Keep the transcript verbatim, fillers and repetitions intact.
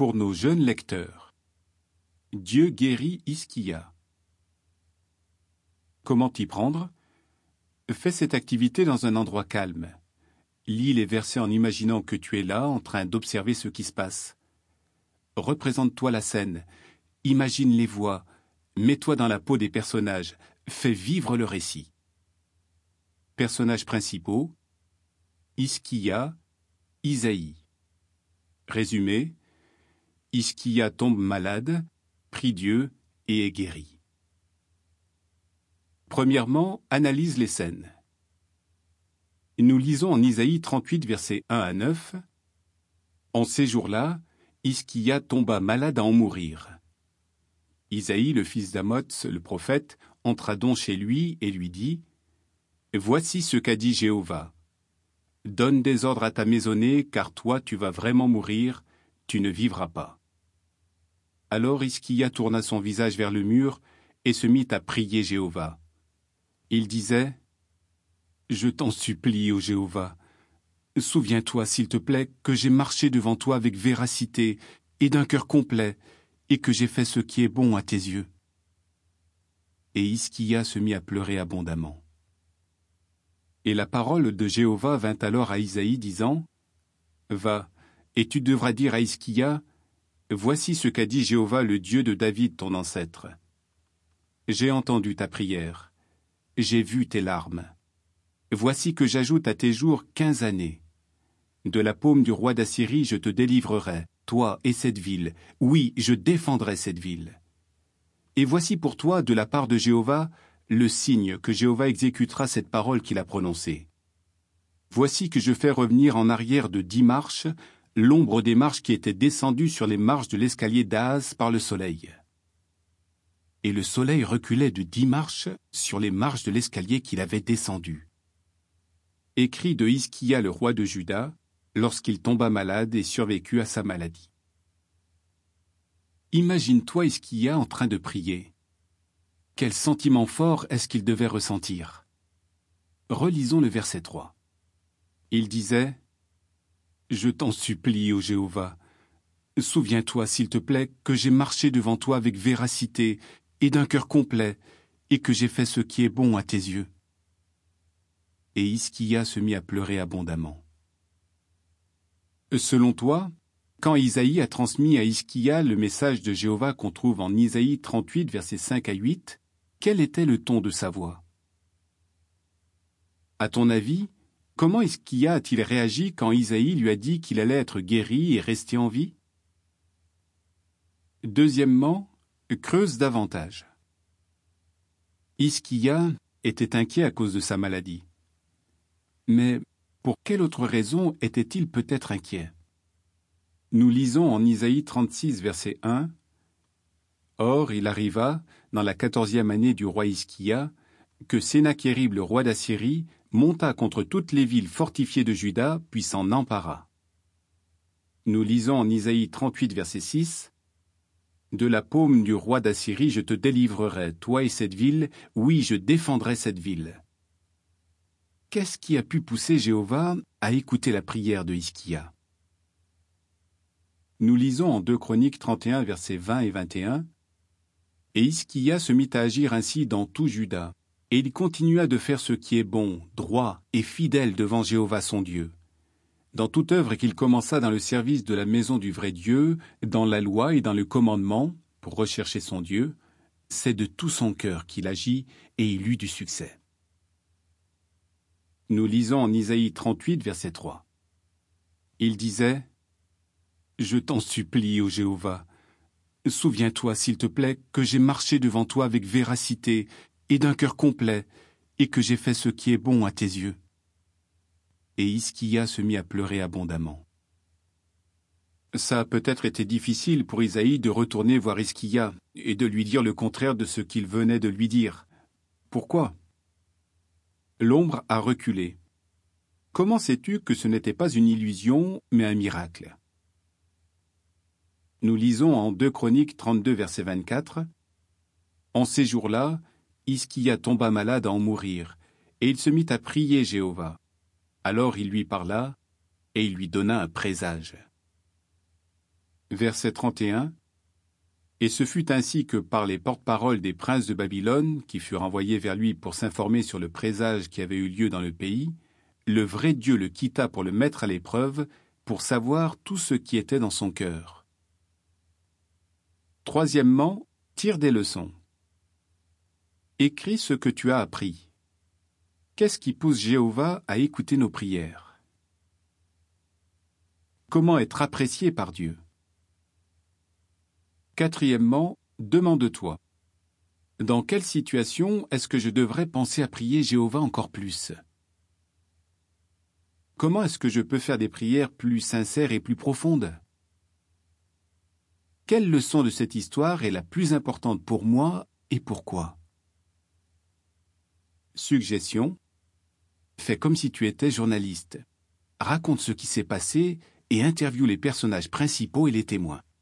Pour nos jeunes lecteurs, Dieu guérit Hiskia. Comment t'y prendre? Fais cette activité dans un endroit calme. Lis les versets en imaginant que tu es là en train d'observer ce qui se passe. Représente-toi la scène, imagine les voix, mets-toi dans la peau des personnages, fais vivre le récit. Personnages principaux: Hiskia, Isaïe. Résumé: Hiskia tombe malade, prie Dieu et est guéri. Premièrement, analyse les scènes. Nous lisons en Isaïe trente-huit, versets un à neuf. En ces jours-là, Hiskia tomba malade à en mourir. Isaïe, le fils d'Amoz, le prophète, entra donc chez lui et lui dit: Voici ce qu'a dit Jéhovah. Donne des ordres à ta maisonnée, car toi tu vas vraiment mourir, tu ne vivras pas. Alors Hiskia tourna son visage vers le mur et se mit à prier Jéhovah. Il disait: Je t'en supplie, ô Jéhovah, souviens-toi, s'il te plaît, que j'ai marché devant toi avec véracité et d'un cœur complet, et que j'ai fait ce qui est bon à tes yeux. Et Hiskia se mit à pleurer abondamment. Et la parole de Jéhovah vint alors à Isaïe, disant: Va, et tu devras dire à Hiskia: Voici ce qu'a dit Jéhovah, le Dieu de David, ton ancêtre. J'ai entendu ta prière, j'ai vu tes larmes. Voici que j'ajoute à tes jours quinze années. De la paume du roi d'Assyrie je te délivrerai, toi et cette ville. Oui, je défendrai cette ville. Et voici pour toi, de la part de Jéhovah, le signe que Jéhovah exécutera cette parole qu'il a prononcée. Voici que je fais revenir en arrière de dix marches l'ombre des marches qui étaient descendues sur les marches de l'escalier d'Ahaz par le soleil. Et le soleil reculait de dix marches sur les marches de l'escalier qu'il avait descendu. Écrit de Hiskia le roi de Juda, lorsqu'il tomba malade et survécut à sa maladie. Imagine-toi Hiskia en train de prier. Quel sentiment fort est-ce qu'il devait ressentir? Relisons le verset trois. Il disait: Je t'en supplie, ô Jéhovah, souviens-toi, s'il te plaît, que j'ai marché devant toi avec véracité et d'un cœur complet, et que j'ai fait ce qui est bon à tes yeux. Et Hiskia se mit à pleurer abondamment. Selon toi, quand Isaïe a transmis à Hiskia le message de Jéhovah qu'on trouve en Isaïe trente-huit, versets cinq à huit, quel était le ton de sa voix? À ton avis, comment Hiskia a-t-il réagi quand Isaïe lui a dit qu'il allait être guéri et rester en vie? Deuxièmement, creuse davantage. Hiskia était inquiet à cause de sa maladie. Mais pour quelle autre raison était-il peut-être inquiet? Nous lisons en Isaïe trente-six, verset un. Or, il arriva, dans la quatorzième année du roi Hiskia, que Sennachérib, le roi d'Assyrie, monta contre toutes les villes fortifiées de Juda, puis s'en empara. Nous lisons en Isaïe trente-huit, verset six. De la paume du roi d'Assyrie je te délivrerai, toi et cette ville, oui, je défendrai cette ville. Qu'est-ce qui a pu pousser Jéhovah à écouter la prière de Hiskia? Nous lisons en deux Chroniques trente et un, versets vingt et vingt et un. Et Hiskia se mit à agir ainsi dans tout Juda, et il continua de faire ce qui est bon, droit et fidèle devant Jéhovah son Dieu. Dans toute œuvre qu'il commença dans le service de la maison du vrai Dieu, dans la loi et dans le commandement, pour rechercher son Dieu, c'est de tout son cœur qu'il agit et il eut du succès. Nous lisons en Isaïe trente-huit, verset trois. Il disait: Je t'en supplie, ô Jéhovah, souviens-toi, s'il te plaît, que j'ai marché devant toi avec véracité et d'un cœur complet, et que j'ai fait ce qui est bon à tes yeux. Et Hiskia se mit à pleurer abondamment. Ça a peut-être été difficile pour Isaïe de retourner voir Hiskia et de lui dire le contraire de ce qu'il venait de lui dire. Pourquoi? L'ombre a reculé. Comment sais-tu que ce n'était pas une illusion, mais un miracle? Nous lisons en deux Chroniques trente-deux, verset vingt-quatre. En ces jours-là, Hiskia tomba malade à en mourir, et il se mit à prier Jéhovah. Alors il lui parla, et il lui donna un présage. Verset trente et un. Et ce fut ainsi que par les porte-paroles des princes de Babylone, qui furent envoyés vers lui pour s'informer sur le présage qui avait eu lieu dans le pays, le vrai Dieu le quitta pour le mettre à l'épreuve, pour savoir tout ce qui était dans son cœur. Troisièmement, tire des leçons. Écris ce que tu as appris. Qu'est-ce qui pousse Jéhovah à écouter nos prières? Comment être apprécié par Dieu? Quatrièmement, demande-toi. Dans quelle situation est-ce que je devrais penser à prier Jéhovah encore plus? Comment est-ce que je peux faire des prières plus sincères et plus profondes? Quelle leçon de cette histoire est la plus importante pour moi et pourquoi? Suggestion. Fais comme si tu étais journaliste. Raconte ce qui s'est passé et interviewe les personnages principaux et les témoins.